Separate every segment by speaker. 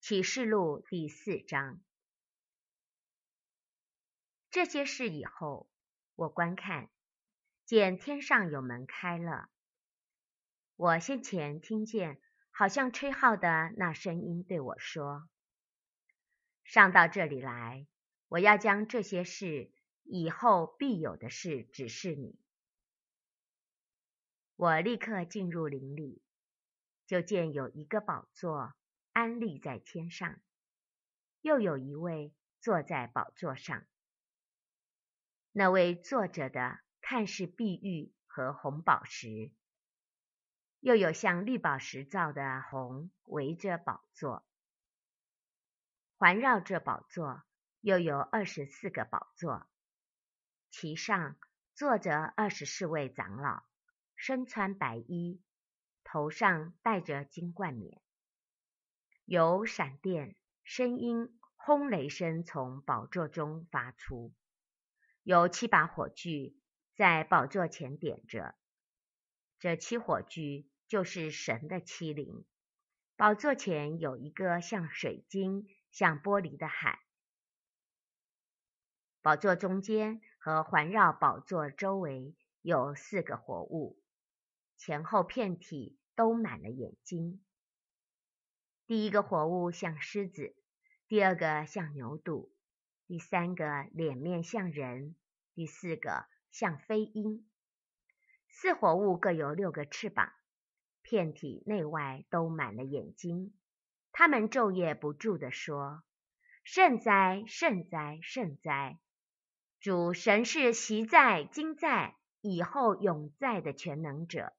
Speaker 1: 启示录第4章。这些事以后，我观看，见天上有门开了。我先前听见好像吹号的那声音对我说：上到这里来，我要将这些事以后必有的事指示你。我立刻进入灵里，就见有一个宝座安立在天上，又有一位坐在宝座上。那位坐着的看是碧玉和红宝石，又有像绿宝石造的红围着宝座。环绕着宝座又有24个宝座，其上坐着24位长老，身穿白衣，头上戴着金冠冕。有闪电、声音、轰雷声从宝座中发出，有7把火炬在宝座前点着，这7火炬就是神的7灵。宝座前有一个像水晶、像玻璃的海。宝座中间和环绕宝座周围有4个活物，前后遍体都满了眼睛。第一个活物像狮子，第二个像牛犊，第3个脸面像人，第4个像飞鹰。4活物各有6个翅膀，遍体内外都满了眼睛。他们昼夜不住地说：圣哉，圣哉，圣哉！主神是昔在、今在、以后永在的全能者。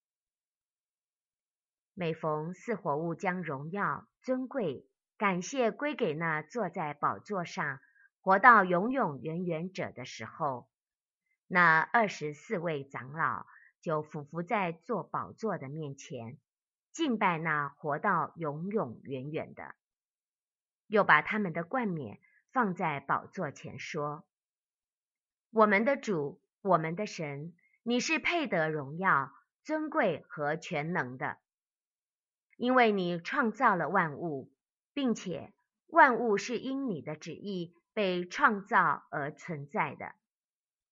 Speaker 1: 每逢4活物将荣耀、尊贵、感谢归给那坐在宝座上活到永永远远者的时候，那24位长老就俯伏在坐宝座的面前，敬拜那活到永永远远的，又把他们的冠冕放在宝座前说：我们的主，我们的神，你是配得荣耀、尊贵和全能的，因为你创造了万物，并且万物是因你的旨意被创造而存在的。